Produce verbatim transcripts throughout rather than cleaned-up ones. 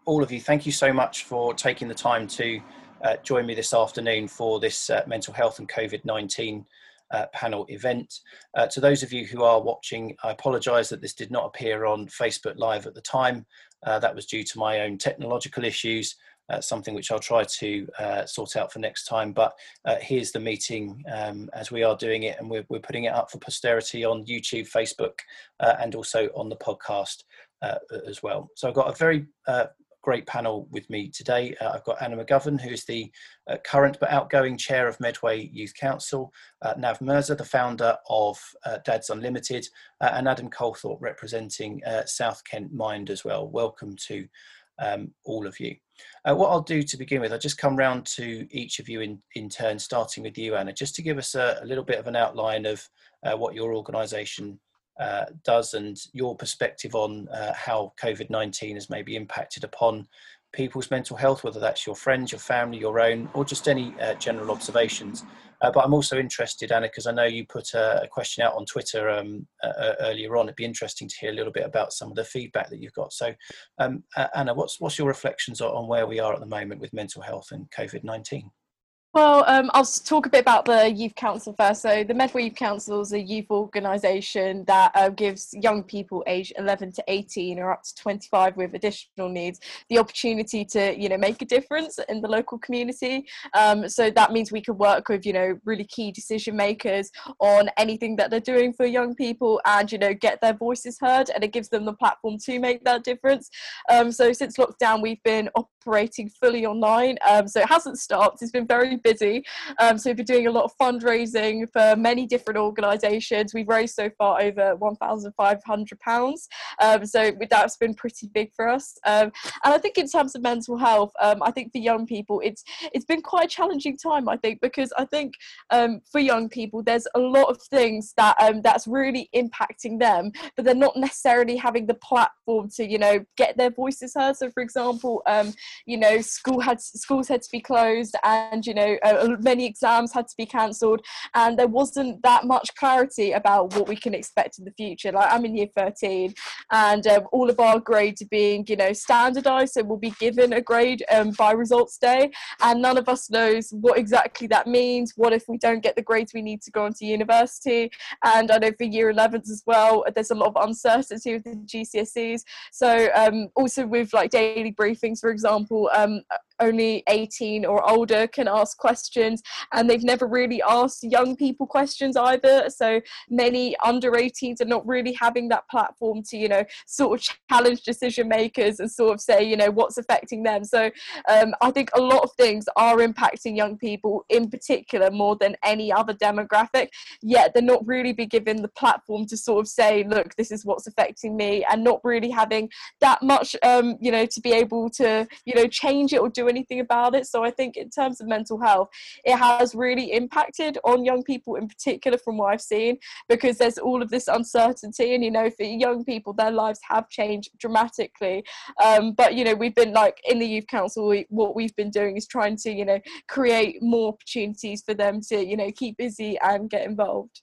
all of you, thank you so much for taking the time to uh, join me this afternoon for this uh, mental health and COVID nineteen uh, panel event. Uh, to those of you who are watching, I apologise that this did not appear on Facebook Live at the time. Uh, that was due to my own technological issues, uh, something which I'll try to uh, sort out for next time. But uh, here's the meeting um, as we are doing it, and we're, we're putting it up for posterity on YouTube, Facebook, uh, and also on the podcast uh, as well. So I've got a very uh, great panel with me today. Uh, I've got Anna McGovern, who is the uh, current but outgoing chair of Medway Youth Council, uh, Nav Mirza, the founder of uh, Dads Unlimited, uh, and Adam Colthorpe, representing uh, South Kent Mind as well. Welcome to um, all of you. Uh, what I'll do to begin with, I'll just come round to each of you in, in turn, starting with you, Anna, just to give us a, a little bit of an outline of uh, what your organisation Uh, does and your perspective on uh, how COVID nineteen has maybe impacted upon people's mental health, whether that's your friends, your family, your own, or just any uh, general observations. Uh, but I'm also interested, Anna, because I know you put a, a question out on Twitter um, uh, earlier on. It'd be interesting to hear a little bit about some of the feedback that you've got. So, um, uh, Anna, what's what's your reflections on, on where we are at the moment with mental health and COVID nineteen? Well, um, I'll talk a bit about the Youth Council first. So the Medway Youth Council is a youth organisation that uh, gives young people aged eleven to eighteen or up to twenty-five with additional needs the opportunity to, you know, make a difference in the local community. Um, so that means we can work with, you know, really key decision makers on anything that they're doing for young people and, you know, get their voices heard, and it gives them the platform to make that difference. Um, so since lockdown, we've been operating fully online. Um, so it hasn't stopped. It's been very busy. Um, so we've been doing a lot of fundraising for many different organisations. We've raised so far over one thousand five hundred pounds. Um, so that's been pretty big for us. Um, and I think in terms of mental health, um, I think for young people, it's it's been quite a challenging time, I think, because I think um, for young people, there's a lot of things that um, that's really impacting them, but they're not necessarily having the platform to, you know, get their voices heard. So for example, um, you know, school had schools had to be closed, and, you know, Uh, many exams had to be cancelled, and there wasn't that much clarity about what we can expect in the future. Like, I'm in year thirteen, and um, all of our grades are being, you know, standardised, so we'll be given a grade um, by results day, and none of us knows what exactly that means. What if we don't get the grades we need to go on to university? And I know for year elevens as well, there's a lot of uncertainty with the G C S Es. So um, also with like daily briefings, for example, um, only eighteen or older can ask questions, and they've never really asked young people questions either. So many under eighteens are not really having that platform to, you know, sort of challenge decision makers and sort of say, you know, what's affecting them. So um, I think a lot of things are impacting young people in particular more than any other demographic, yet they're not really be given the platform to sort of say, look, this is what's affecting me, and not really having that much, um, you know, to be able to, you know, change it or do anything about it. So I think in terms of mental health, it has really impacted on young people in particular from what I've seen, because there's all of this uncertainty, and, you know, for young people, their lives have changed dramatically. Um, but, you know, we've been like in the Youth Council, we, what we've been doing is trying to, you know, create more opportunities for them to, you know, keep busy and get involved.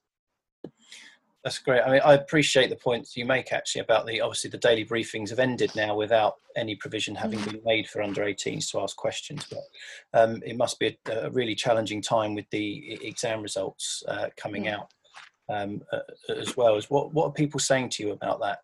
That's great. I mean, I appreciate the points you make actually about the, obviously the daily briefings have ended now without any provision having been made for under eighteens to ask questions. But um, it must be a, a really challenging time with the exam results uh, coming Yeah. out um, uh, as well. As what, what are people saying to you about that?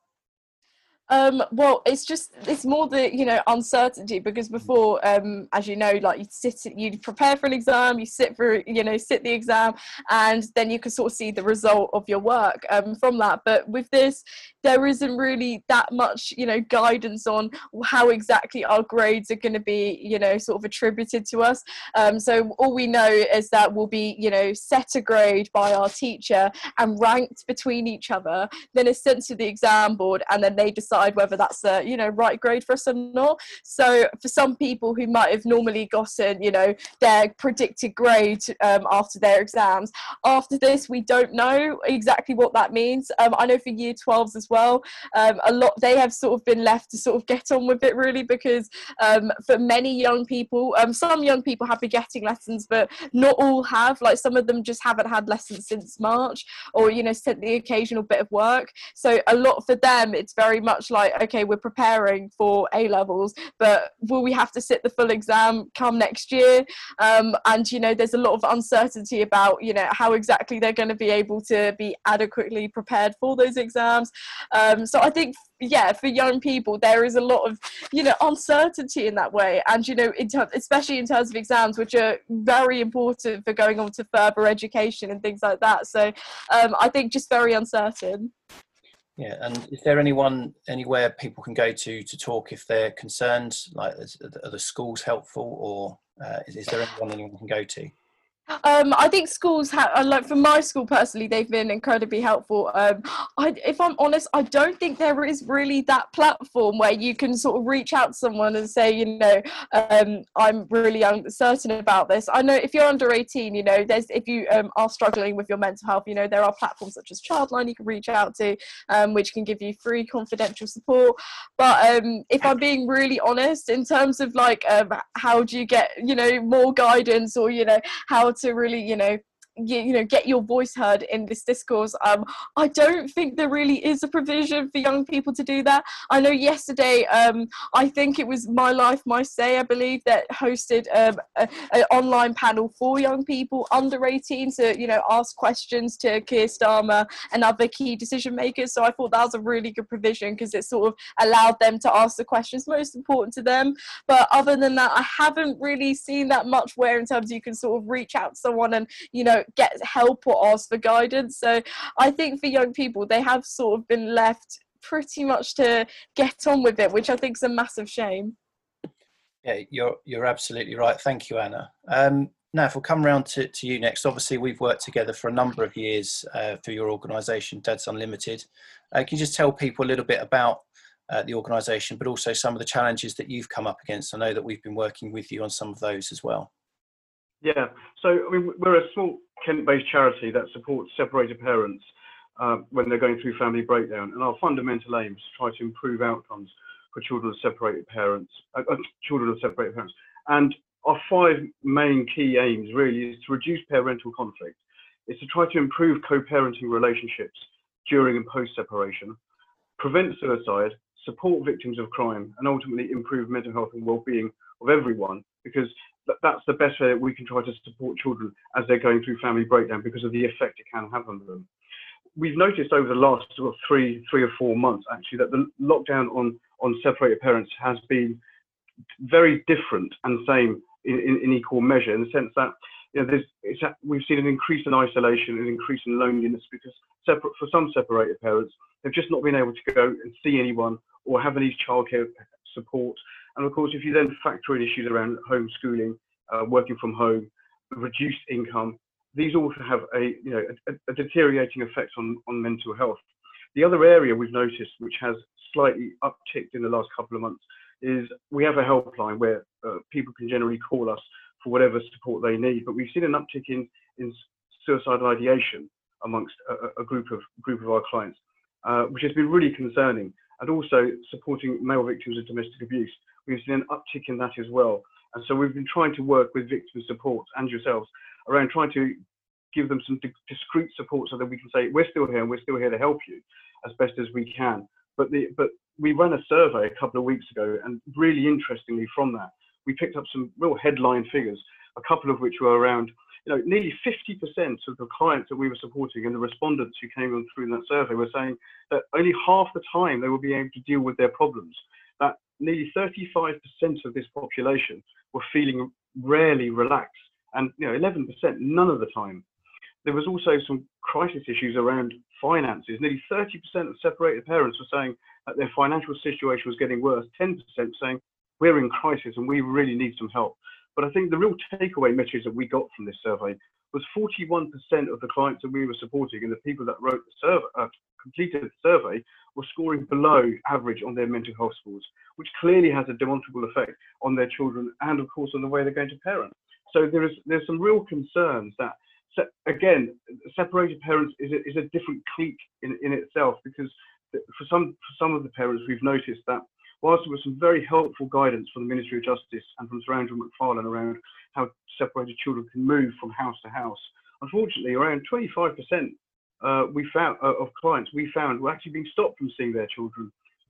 Um, well, it's just, it's more the, you know, uncertainty, because before, um, as you know, like you sit, you prepare for an exam, you sit for, you know, sit the exam, and then you can sort of see the result of your work um, from that. But with this, there isn't really that much, you know, guidance on how exactly our grades are going to be, you know, sort of attributed to us. Um, so all we know is that we'll be, you know, set a grade by our teacher and ranked between each other. Then it's sent to the exam board, and then they decide whether that's a, you know, right grade for us or not. So for some people who might have normally gotten, you know, their predicted grade um, after their exams, after this we don't know exactly what that means. Um, I know for year twelves as well, um, a lot, they have sort of been left to sort of get on with it really, because um, for many young people, um, some young people have been getting lessons, but not all have. Like some of them just haven't had lessons since March, or, you know, sent the occasional bit of work. So a lot for them, it's very much much like, okay, we're preparing for A levels, but will we have to sit the full exam come next year? Um, and, you know, there's a lot of uncertainty about, you know, how exactly they're going to be able to be adequately prepared for those exams. Um, so I think, yeah, for young people, there is a lot of, you know, uncertainty in that way. And, you know, in ter- especially in terms of exams, which are very important for going on to further education and things like that. So um, I think just very uncertain. Yeah, and is there anyone, anywhere people can go to to talk if they're concerned? Like, is, are the schools helpful, or uh, is, is there anyone anyone can go to? Um, I think schools have, uh, like for my school personally, they've been incredibly helpful. Um, I, if I'm honest, I don't think there is really that platform where you can sort of reach out to someone and say, you know, um, I'm really uncertain about this. I know if you're under eighteen, you know, there's, if you um, are struggling with your mental health, you know, there are platforms such as Childline you can reach out to, um, which can give you free confidential support. But um, if I'm being really honest, in terms of like, um, how do you get, you know, more guidance, or, you know, how to really, you know, you, you know, get your voice heard in this discourse, um, I don't think there really is a provision for young people to do that. I know yesterday, um, I think it was My Life, My Say, I believe, that hosted um, an online panel for young people under eighteen to, you know, ask questions to Keir Starmer and other key decision makers. So I thought that was a really good provision, because it sort of allowed them to ask the questions most important to them. But other than that, I haven't really seen that much where in terms you can sort of reach out to someone and, you know, get help or ask for guidance. So I think for young people, they have sort of been left pretty much to get on with it, which I think is a massive shame. Yeah, you're you're absolutely right. Thank you, Anna. Um, now, if we'll come round to, to you next, obviously we've worked together for a number of years uh, through your organisation, Dads Unlimited. Uh, can you just tell people a little bit about uh, the organisation, but also some of the challenges that you've come up against? I know that we've been working with you on some of those as well. Yeah, so I mean, we're a small Kent-based charity that supports separated parents uh, when they're going through family breakdown, and our fundamental aim is to try to improve outcomes for children of separated parents, uh, children of separated parents. And our five main key aims really is to reduce parental conflict, is to try to improve co-parenting relationships during and post-separation, prevent suicide, support victims of crime, and ultimately improve mental health and well-being of everyone, because that's the best way that we can try to support children as they're going through family breakdown, because of the effect it can have on them. We've noticed over the last sort of three, three or four months, actually, that the lockdown on, on separated parents has been very different and same in, in, in equal measure, in the sense that, you know, there's, it's, we've seen an increase in isolation, an increase in loneliness, because separate, for some separated parents, they've just not been able to go and see anyone or have any childcare support. And of course, if you then factor in issues around homeschooling, uh, working from home, reduced income, these all have a, you know, a, a deteriorating effect on, on mental health. The other area we've noticed, which has slightly upticked in the last couple of months, is we have a helpline where uh, people can generally call us for whatever support they need. But we've seen an uptick in, in suicidal ideation amongst a, a group of group of our clients, uh, which has been really concerning. And also supporting male victims of domestic abuse, we've seen an uptick in that as well. And so we've been trying to work with victim support and yourselves around trying to give them some discrete support, so that we can say, we're still here and we're still here to help you as best as we can. But the but we ran a survey a couple of weeks ago, and really interestingly from that, we picked up some real headline figures, a couple of which were around, you know, nearly fifty percent of the clients that we were supporting and the respondents who came on through that survey were saying that only half the time they will be able to deal with their problems. That nearly thirty-five percent of this population were feeling rarely relaxed, and, you know, eleven percent none of the time. There was also some crisis issues around finances. Nearly thirty percent of separated parents were saying that their financial situation was getting worse, ten percent saying we're in crisis and we really need some help. But I think the real takeaway message that we got from this survey was forty-one percent of the clients that we were supporting and the people that wrote the survey, uh, completed the survey, were scoring below average on their mental health scores, which clearly has a demonstrable effect on their children and, of course, on the way they're going to parent. So there is there's some real concerns that, again, separated parents is a, is a different clique in, in itself, because for some for some of the parents, we've noticed that whilst there was some very helpful guidance from the Ministry of Justice and from Sir Andrew Macfarlane around how separated children can move from house to house, unfortunately, around twenty-five percent uh, we found uh, of clients we found were actually being stopped from seeing their children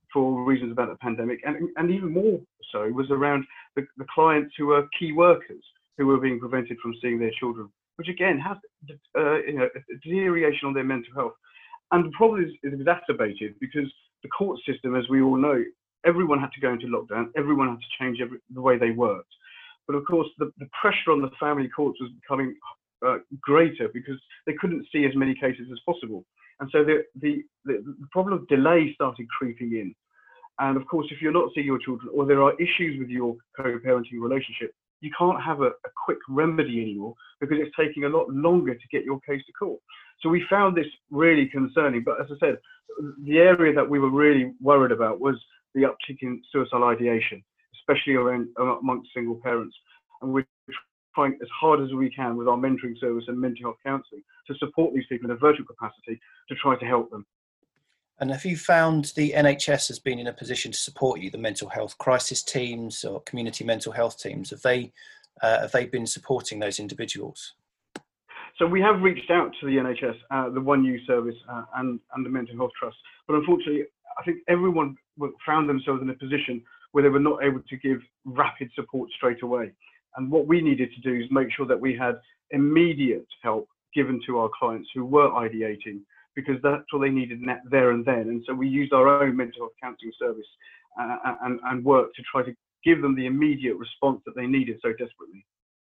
for reasons about the pandemic, and, and even more so was around the, the clients who were key workers who were being prevented from seeing their children, which again has uh, you know, a deterioration on their mental health. And the problem is, is exacerbated because the court system, as we all know, everyone had to go into lockdown, everyone had to change every, the way they worked. But of course, the, the pressure on the family courts was becoming uh, greater because they couldn't see as many cases as possible. And so the, the, the, the problem of delay started creeping in. And of course, if you're not seeing your children or there are issues with your co-parenting relationship, you can't have a, a quick remedy anymore because it's taking a lot longer to get your case to court. So we found this really concerning. But as I said, the area that we were really worried about was the uptick in suicidal ideation, especially around, amongst single parents. And we're trying as hard as we can with our mentoring service and mental health counselling to support these people in a virtual capacity to try to help them. And have you found the N H S has been in a position to support you, the mental health crisis teams or community mental health teams? Have they, uh, have they been supporting those individuals? So we have reached out to the N H S, uh, the One U service uh, and, and the Mental Health Trust. But unfortunately, I think everyone found themselves in a position where they were not able to give rapid support straight away. And what we needed to do is make sure that we had immediate help given to our clients who were ideating, because that's what they needed there and then. And so we used our own mental health counselling service uh, and, and work to try to give them the immediate response that they needed so desperately.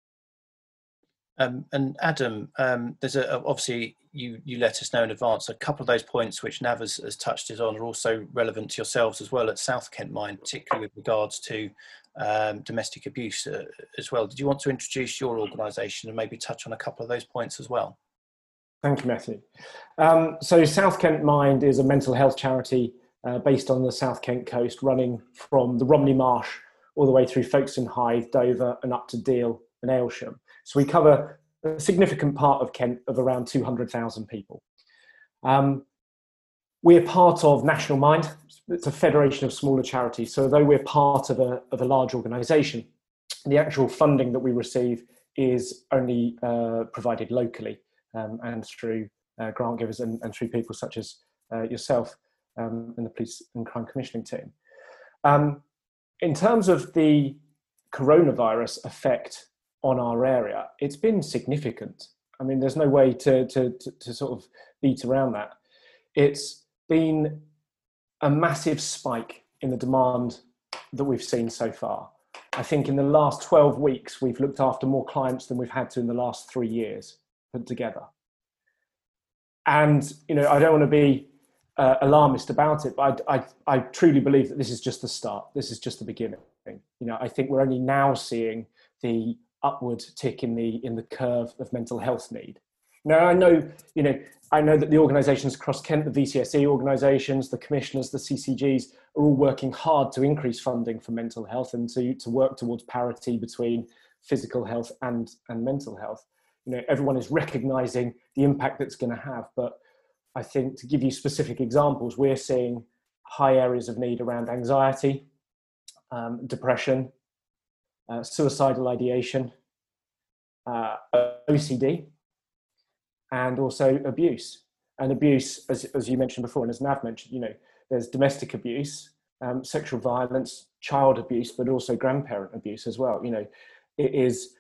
Um, and Adam, um, there's a, obviously you, you let us know in advance, a couple of those points which Nav has, has touched on are also relevant to yourselves as well at South Kent Mind, particularly with regards to um, domestic abuse uh, as well. Did you want to introduce your organisation and maybe touch on a couple of those points as well? Thank you, Matthew. Um, so South Kent Mind is a mental health charity uh, based on the South Kent coast, running from the Romney Marsh all the way through Folkestone Hythe, Dover and up to Deal and Aylsham. So we cover a significant part of Kent of around two hundred thousand people. Um, we're part of National Mind. It's a federation of smaller charities. So although we're part of a, of a large organisation, the actual funding that we receive is only uh, provided locally um, and through uh, grant givers and, and through people such as uh, yourself um, and the Police and Crime Commissioning team. Um, in terms of the coronavirus effect on our area, it's been significant. I mean, there's no way to, to, to, to sort of beat around that. It's been a massive spike in the demand that we've seen so far. I think in the last twelve weeks, we've looked after more clients than we've had to in the last three years put together. And, you know, I don't want to be uh, alarmist about it, but I, I, I truly believe that this is just the start. This is just the beginning. You know, I think we're only now seeing the upward tick in the in the curve of mental health need. Now, I know, you know, I know that the organisations across Kent, the V C S E organisations, the commissioners, the C C Gs, are all working hard to increase funding for mental health and to, to work towards parity between physical health and, and mental health. You know, everyone is recognising the impact that's going to have, but I think to give you specific examples, we're seeing high areas of need around anxiety, um, depression, uh, suicidal ideation, uh, O C D, and also abuse. And abuse, as, as you mentioned before, and as Nav mentioned, you know, there's domestic abuse, um, sexual violence, child abuse, but also grandparent abuse as well. You know, it is,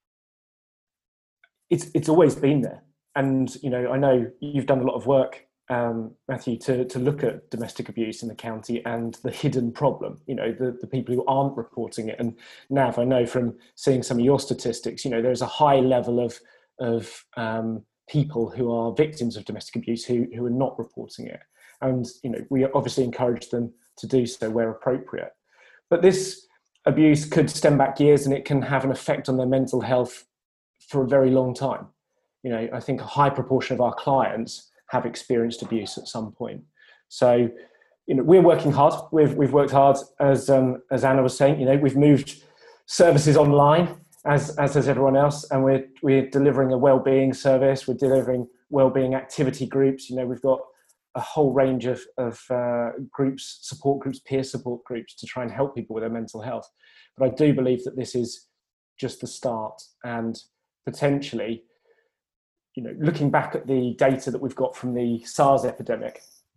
it's, it's always been there. And, you know, I know you've done a lot of work, um, Matthew, to, to look at domestic abuse in the county and the hidden problem, you know, the, the people who aren't reporting it. And Nav, I know from seeing some of your statistics, you know, there's a high level of, of, um, people who are victims of domestic abuse who, who are not reporting it. And, you know, we obviously encourage them to do so where appropriate. But this abuse could stem back years and it can have an effect on their mental health for a very long time. You know, I think a high proportion of our clients have experienced abuse at some point. So, you know, we're working hard. We've, we've worked hard, as, um, as Anna was saying, you know, we've moved services online, as as has everyone else, and we're we're delivering a wellbeing service. We're delivering wellbeing activity groups. You know, we've got a whole range of of uh, groups, support groups, peer support groups to try and help people with their mental health. But I do believe that this is just the start, and potentially, you know, looking back at the data that we've got from the SARS epidemic,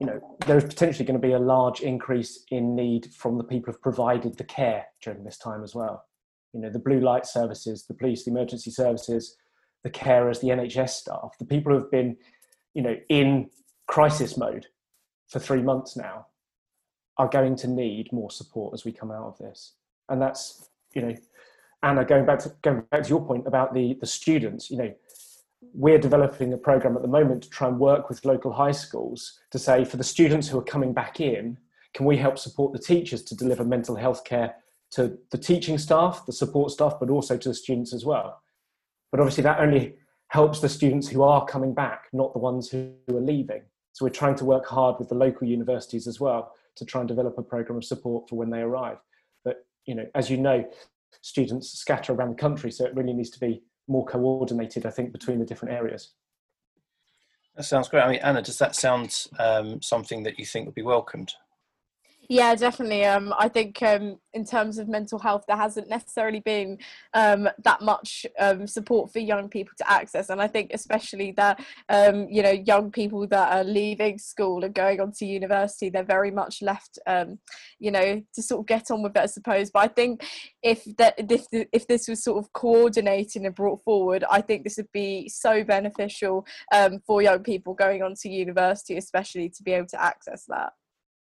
you know, there's potentially going to be a large increase in need from the people who've provided the care during this time as well. You know, the blue light services, the police, the emergency services, the carers, the N H S staff, the people who have been, you know, in crisis mode for three months now are going to need more support as we come out of this. And that's, you know, Anna, going back to going back to your point about the, the students, you know, we're developing a program at the moment to try and work with local high schools to say, for the students who are coming back in, can we help support the teachers to deliver mental health care to the teaching staff, the support staff, but also to the students as well. But obviously that only helps the students who are coming back, not the ones who are leaving. So we're trying to work hard with the local universities as well to try and develop a program of support for when they arrive. But, you know, as you know, students scatter around the country, so it really needs to be more coordinated, I think, between the different areas. That sounds great. I mean, Anna, does that sound um, something that you think would be welcomed? Yeah, definitely. Um, I think um, in terms of mental health, there hasn't necessarily been um, that much um, support for young people to access. And I think especially that, um, you know, young people that are leaving school and going on to university, they're very much left, um, you know, to sort of get on with it, I suppose. But I think if, that, if, if this was sort of coordinated and brought forward, I think this would be so beneficial um, for young people going on to university, especially to be able to access that.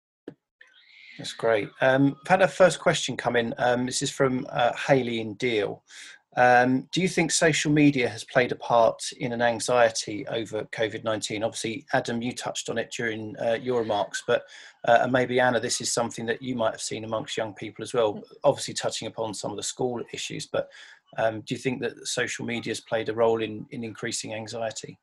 That's great. Um, I've had a first question come in. Um, this is from uh, Hayley in Deal. Um, do you think social media has played a part in an anxiety over COVID nineteen? Obviously, Adam, you touched on it during uh, your remarks, but uh, and maybe Anna, this is something that you might have seen amongst young people as well, obviously touching upon some of the school issues, but um, do you think that social media has played a role in, in increasing anxiety?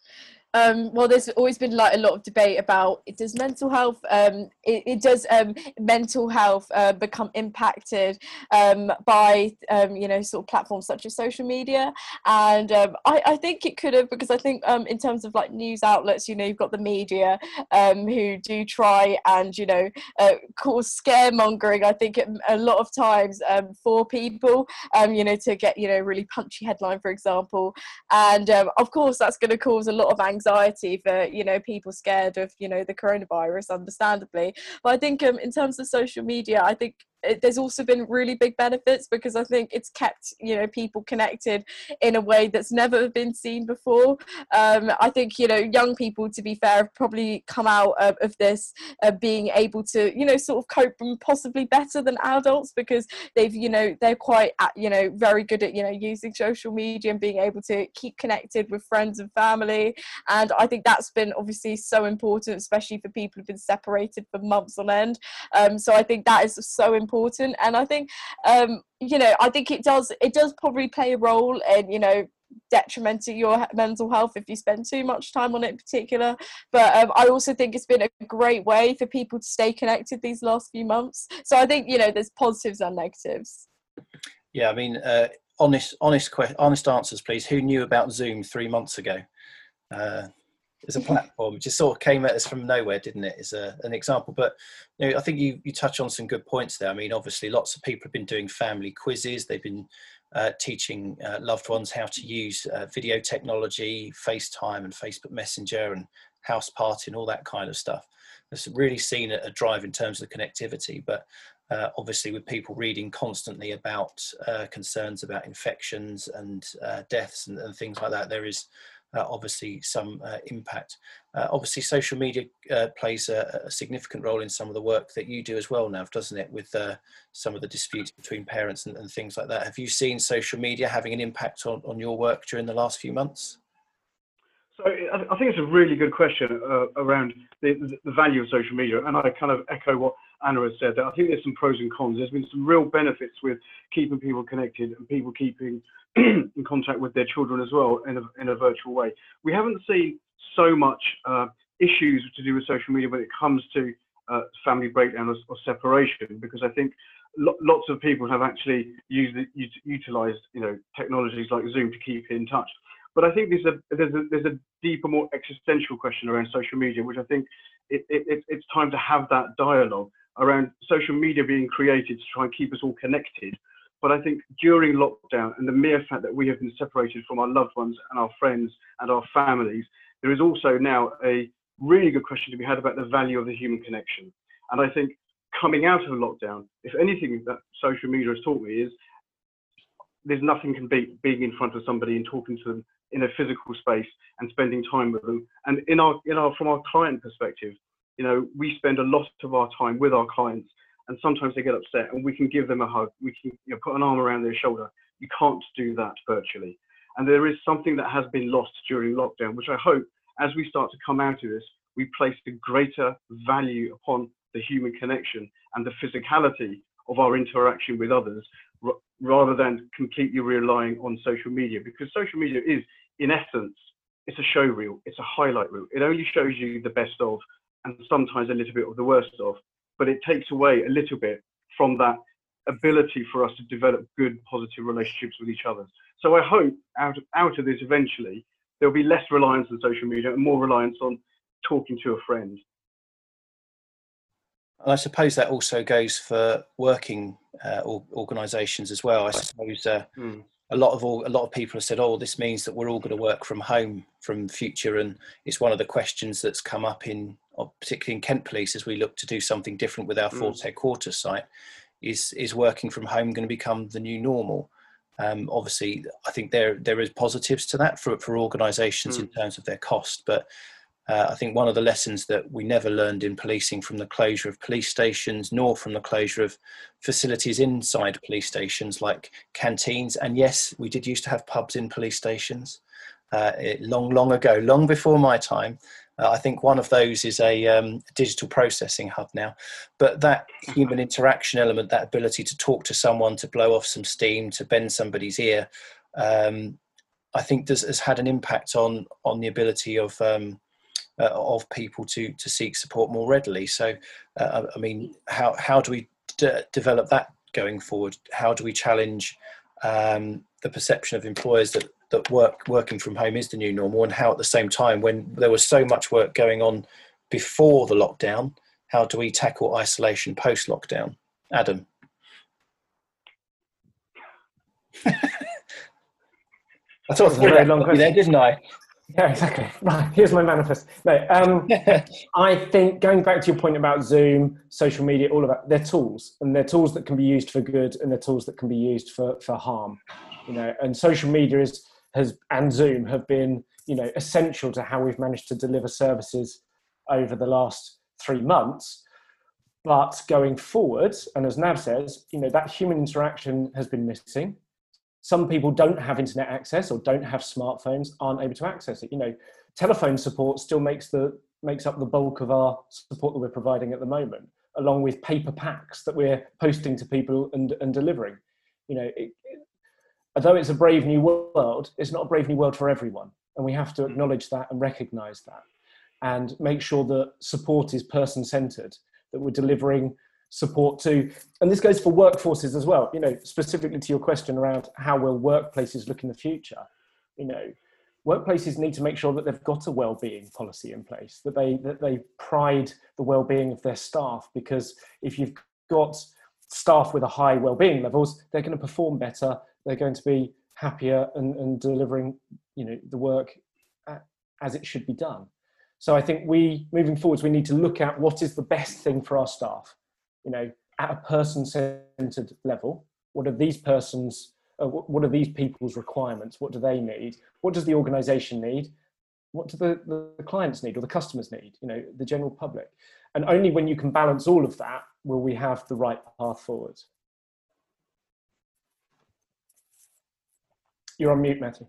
Um, well, there's always been like a lot of debate about, it does mental health, um, it, it does um, mental health uh, become impacted um, by, um, you know, sort of platforms such as social media. And um, I, I think it could have, because I think um, in terms of like news outlets, you know, you've got the media um, who do try and, you know, uh, cause scaremongering, I think it, a lot of times um, for people, um, you know, to get, you know, really punchy headline, for example. And um, of course, that's going to cause a lot of anxiety anxiety for, you know, people scared of, you know, the coronavirus, understandably. But I think um, in terms of social media, I think it, there's also been really big benefits, because I think it's kept, you know, people connected in a way that's never been seen before. Um, I think, you know, young people, to be fair, have probably come out of, of this uh, being able to, you know, sort of cope possibly better than adults, because they've, you know, they're quite, you know, very good at, you know, using social media and being able to keep connected with friends and family. And I think that's been obviously so important, especially for people who've been separated for months on end. Um, so I think that is so important. And I think, um, you know, I think it does, it does probably play a role in, you know, detrimenting your mental health if you spend too much time on it in particular. But um, I also think it's been a great way for people to stay connected these last few months. So I think, you know, there's positives and negatives. Yeah, I mean, uh, honest, honest, honest answers, please. Who knew about Zoom three months ago? Uh, as a platform, it just sort of came at us from nowhere, didn't it? As a, an example, but you know, I think you you touch on some good points there. I mean, obviously, lots of people have been doing family quizzes. They've been uh, teaching uh, loved ones how to use uh, video technology, FaceTime, and Facebook Messenger, and house party, and all that kind of stuff. It's really seen a drive in terms of connectivity, but uh, obviously, with people reading constantly about uh, concerns about infections and uh, deaths and, and things like that, there is Uh, obviously some uh, impact. Uh, obviously social media uh, plays a, a significant role in some of the work that you do as well, Nav, doesn't it, with uh, some of the disputes between parents and, and things like that. Have you seen social media having an impact on, on your work during the last few months? So I think it's a really good question uh, around the, the value of social media, and I kind of echo what Anna has said, that I think there's some pros and cons. There's been some real benefits with keeping people connected and people keeping in contact with their children as well in a, in a virtual way. We haven't seen so much uh, issues to do with social media when it comes to uh, family breakdown or, or separation, because I think lo lots of people have actually used it, utilized, you know, technologies like Zoom to keep in touch. But I think there's a there's a there's a deeper, more existential question around social media, which I think it, it, it's time to have that dialogue around social media being created to try and keep us all connected. But I think during lockdown and the mere fact that we have been separated from our loved ones and our friends and our families, there is also now a really good question to be had about the value of the human connection. And I think coming out of lockdown, if anything that social media has taught me is there's nothing can beat being in front of somebody and talking to them in a physical space and spending time with them. And in our, in our, from our client perspective, you know, we spend a lot of our time with our clients, and sometimes they get upset, and we can give them a hug. We can, you know, put an arm around their shoulder. You can't do that virtually. And there is something that has been lost during lockdown, which I hope, as we start to come out of this, we place a greater value upon the human connection and the physicality of our interaction with others, rather than completely relying on social media. Because social media is, in essence, it's a show reel, it's a highlight reel. It only shows you the best of, and sometimes a little bit of the worst of, but it takes away a little bit from that ability for us to develop good, positive relationships with each other. So I hope out of, out of this eventually, there'll be less reliance on social media and more reliance on talking to a friend. And I suppose that also goes for working uh, organisations as well. I suppose uh, mm. a lot of all, a lot of people have said, "Oh, this means that we're all going to work from home from the future," and it's one of the questions that's come up in, particularly in Kent Police, as we look to do something different with our mm. fourth headquarters site. Is is working from home going to become the new normal? Um, obviously, I think there there is positives to that for for organisations mm. in terms of their cost, but Uh, I think one of the lessons that we never learned in policing from the closure of police stations, nor from the closure of facilities inside police stations like canteens. And yes, we did used to have pubs in police stations uh, it, long, long ago, long before my time. Uh, I think one of those is a um, digital processing hub now. But that human interaction element, that ability to talk to someone, to blow off some steam, to bend somebody's ear, um, I think does, has had an impact on, on the ability of um, Uh, of people to to seek support more readily. So, uh, I mean, how how do we d- develop that going forward? How do we challenge um, the perception of employers that that work working from home is the new normal, and how at the same time, when there was so much work going on before the lockdown, how do we tackle isolation post lockdown? Adam. I thought I very long there, didn't I? Yeah, exactly. Right, here's my manifest. No, um, I think going back to your point about Zoom, social media, all of that, they're tools, and they're tools that can be used for good, and they're tools that can be used for, for harm. You know, and social media is has and Zoom have been, you know, essential to how we've managed to deliver services over the last three months. But going forward, and as Nav says, you know, that human interaction has been missing. Some people don't have internet access or don't have smartphones, aren't able to access it. You know, telephone support still makes the makes up the bulk of our support that we're providing at the moment, along with paper packs that we're posting to people and, and delivering. You know, it, it, although it's a brave new world, it's not a brave new world for everyone. And we have to acknowledge that and recognise that, and make sure that support is person-centred, that we're delivering support to, and this goes for workforces as well, you know, specifically to your question around how will workplaces look in the future. You know, workplaces need to make sure that they've got a well-being policy in place, that they that they pride the well-being of their staff, because if you've got staff with a high well-being levels, they're going to perform better, they're going to be happier and, and delivering, you know, the work as it should be done. So I think we, moving forwards, we need to look at what is the best thing for our staff. You know, at a person-centered level, what are these persons, uh, what are these people's requirements? What do they need? What does the organisation need? What do the, the clients need or the customers need? You know, the general public. And only when you can balance all of that will we have the right path forward. You're on mute, Matthew.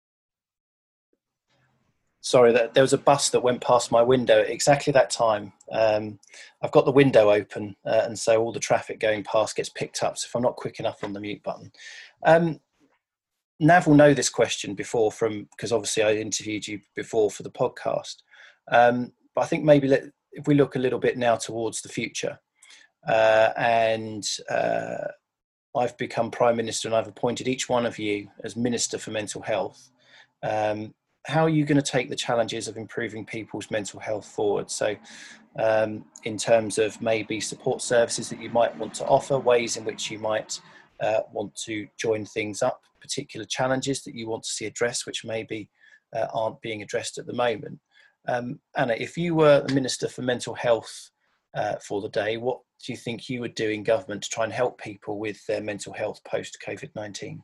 Sorry, that there was a bus that went past my window at exactly that time. Um, I've got the window open, uh, and so all the traffic going past gets picked up. So if I'm not quick enough on the mute button, um, Nav will know this question before from because obviously I interviewed you before for the podcast. Um, but I think maybe let, if we look a little bit now towards the future, uh, and uh, I've become Prime Minister, and I've appointed each one of you as Minister for Mental Health. Um, How are you going to take the challenges of improving people's mental health forward? So um, in terms of maybe support services that you might want to offer, ways in which you might uh, want to join things up, particular challenges that you want to see addressed, which maybe uh, aren't being addressed at the moment. Um, Anna, if you were the Minister for Mental Health uh, for the day, what do you think you would do in government to try and help people with their mental health post COVID nineteen?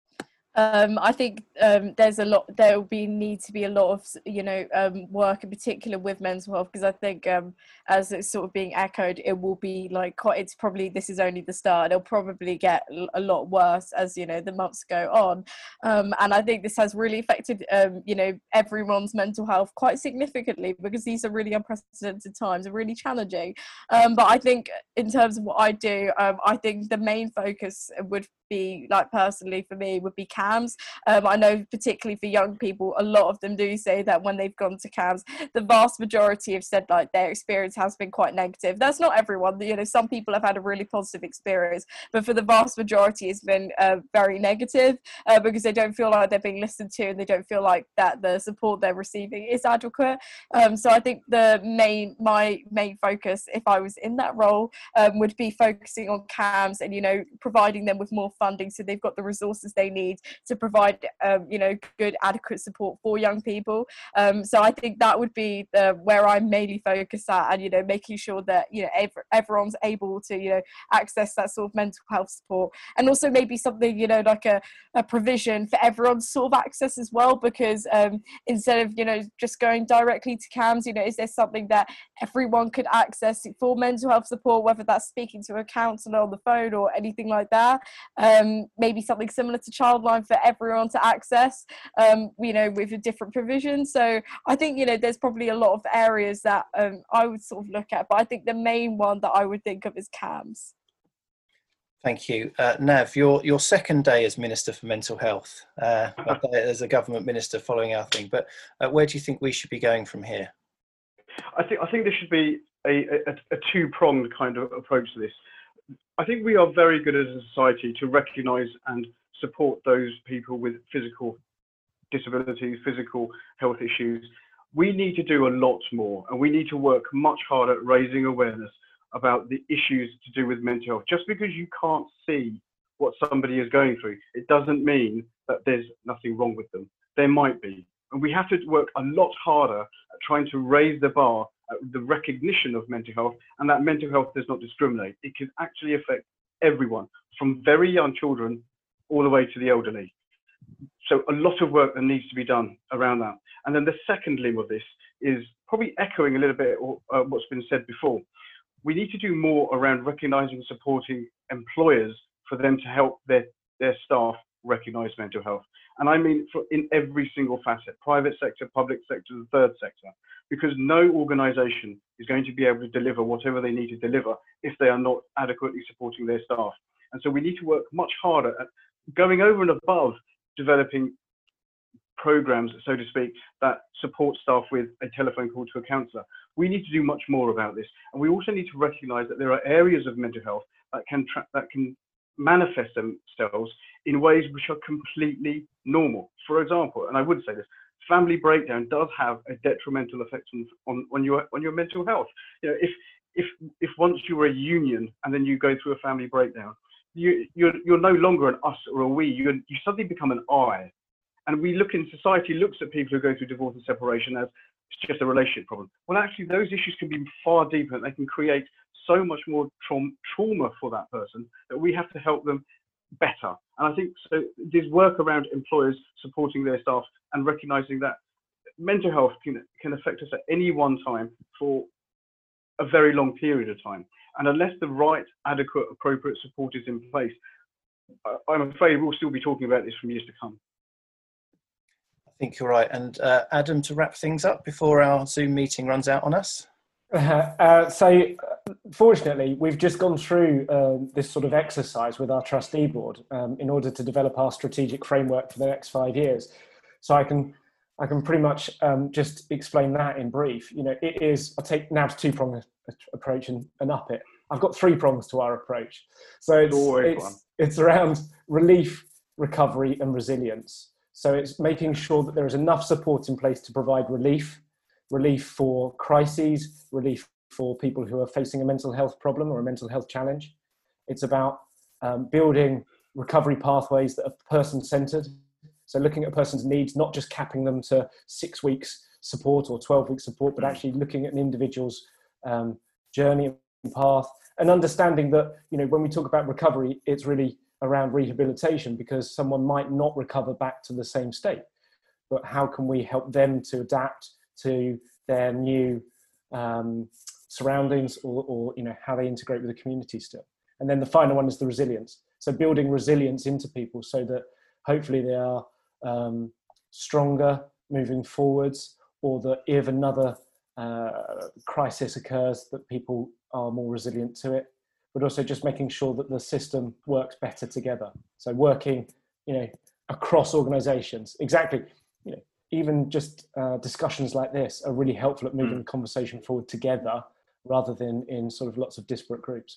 Um, I think um, there's a lot. There will be need to be a lot of you know um, work in particular with mental health, because I think um, as it's sort of being echoed, it will be like quite. It's probably this is only the start. It'll probably get a lot worse as you know the months go on, um, and I think this has really affected um, you know everyone's mental health quite significantly, because these are really unprecedented times and really challenging. Um, but I think in terms of what I do, um, I think the main focus would be, like personally for me, would be CAMHS. Um, I know particularly for young people, a lot of them do say that when they've gone to CAMHS, the vast majority have said like their experience has been quite negative. That's not everyone, you know, some people have had a really positive experience, but for the vast majority it's been uh, very negative uh, because they don't feel like they're being listened to, and they don't feel like that the support they're receiving is adequate. Um, so I think the main, my main focus, if I was in that role, um, would be focusing on CAMHS and, you know, providing them with more funding so they've got the resources they need to provide um, you know good adequate support for young people. Um, so I think that would be the, where I'm mainly focused at, and you know making sure that you know ev- everyone's able to you know access that sort of mental health support, and also maybe something you know like a, a provision for everyone's sort of access as well, because um, instead of you know just going directly to CAMHS, you know is there something that everyone could access for mental health support, whether that's speaking to a counsellor on the phone or anything like that. Um, maybe something similar to Childline for everyone to access, um, you know, with a different provision. So I think, you know, there's probably a lot of areas that um, I would sort of look at, but I think the main one that I would think of is CAMHS. Thank you. Uh, Nav, your, your second day as Minister for Mental Health, uh, as a government minister following our thing, but uh, where do you think we should be going from here? I think, I think there should be a, a, a two-pronged kind of approach to this. I think we are very good as a society to recognise and support those people with physical disabilities, physical health issues. We need to do a lot more, and we need to work much harder at raising awareness about the issues to do with mental health. Just because you can't see what somebody is going through, it doesn't mean that there's nothing wrong with them. There might be. And we have to work a lot harder at trying to raise the bar at the recognition of mental health, and that mental health does not discriminate. It can actually affect everyone, from very young children all the way to the elderly. So a lot of work that needs to be done around that. And then the second limb of this is probably echoing a little bit of uh, what's been said before. We need to do more around recognising and supporting employers for them to help their, their staff recognise mental health. And I mean for in every single facet, private sector, public sector, the third sector, because no organisation is going to be able to deliver whatever they need to deliver if they are not adequately supporting their staff. And so we need to work much harder at going over and above developing programs, so to speak, that support staff with a telephone call to a counsellor. We need to do much more about this. And we also need to recognise that there are areas of mental health that can, tra- that can manifest themselves in ways which are completely normal. For example, and I would say this, family breakdown does have a detrimental effect on, on, on your on your mental health. You know, if if if once you were a union and then you go through a family breakdown, you you're you're no longer an us or a we. You you suddenly become an I, and we look in society looks at people who go through divorce and separation as it's just a relationship problem. Well, actually, those issues can be far deeper. They can create so much more tra- trauma for that person that we have to help them better. And I think so there's work around employers supporting their staff and recognizing that mental health can, can affect us at any one time for a very long period of time. And unless the right, adequate, appropriate support is in place, I'm afraid we'll still be talking about this for years to come. I think you're right. And uh, Adam, to wrap things up before our Zoom meeting runs out on us. Uh, uh, so, fortunately, we've just gone through uh, this sort of exercise with our trustee board um, in order to develop our strategic framework for the next five years. So I can, I can pretty much um, just explain that in brief. You know, it is. I'll take Nav's two-prong approach and, and up it. I've got three prongs to our approach. So it's it's, it's around relief, recovery, and resilience. So it's making sure that there is enough support in place to provide relief. Relief for crises, relief for people who are facing a mental health problem or a mental health challenge. It's about um, building recovery pathways that are person-centered. So looking at a person's needs, not just capping them to six weeks support or twelve week support, but actually looking at an individual's um, journey and path, and understanding that, you know, when we talk about recovery, it's really around rehabilitation, because someone might not recover back to the same state, but how can we help them to adapt to their new um, surroundings, or, or, you know, how they integrate with the community still. And then the final one is the resilience. So building resilience into people so that hopefully they are um, stronger moving forwards, or that if another uh, crisis occurs, that people are more resilient to it, but also just making sure that the system works better together. So working, you know, across organizations. Exactly. You know, even just uh, discussions like this are really helpful at moving mm. the conversation forward together, rather than in sort of lots of disparate groups.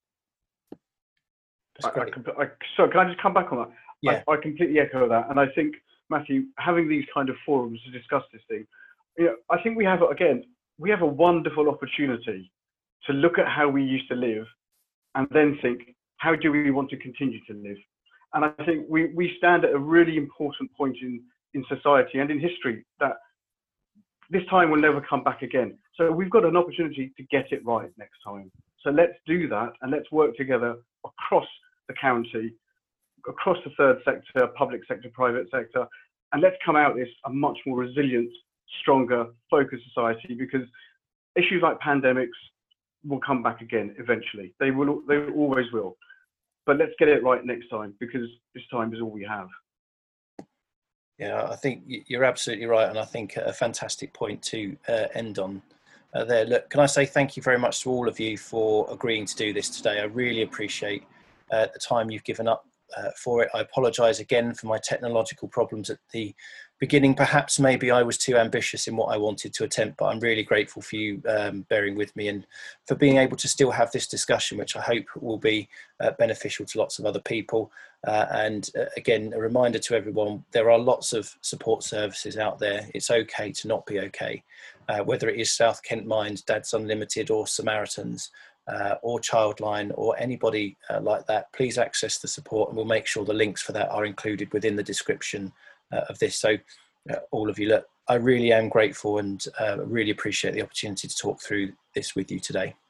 I, I, I, so can I just come back on that? Yeah. I, I completely echo that. And I think, Matthew, having these kind of forums to discuss this thing, you know, I think we have, again, we have a wonderful opportunity to look at how we used to live and then think, how do we want to continue to live? And I think we, we stand at a really important point in, in society and in history that this time will never come back again. So we've got an opportunity to get it right next time. So let's do that, and let's work together across the county, across the third sector, public sector, private sector, and let's come out this a much more resilient, stronger, focused society, because issues like pandemics will come back again eventually. They will, they always will. But let's get it right next time, because this time is all we have. Yeah, I think you're absolutely right, and I think a fantastic point to uh, end on uh, there. Look, can I say thank you very much to all of you for agreeing to do this today. I really appreciate uh, the time you've given up uh, for it. I apologise again for my technological problems at the beginning. Perhaps maybe I was too ambitious in what I wanted to attempt, but I'm really grateful for you um, bearing with me and for being able to still have this discussion, which I hope will be uh, beneficial to lots of other people. Uh, and uh, again, a reminder to everyone, there are lots of support services out there. It's okay to not be okay, uh, whether it is South Kent Mind, Dads Unlimited, or Samaritans, uh, or Childline, or anybody uh, like that. Please access the support, and we'll make sure the links for that are included within the description uh, of this. So uh, all of you, look, I really am grateful, and uh, really appreciate the opportunity to talk through this with you today.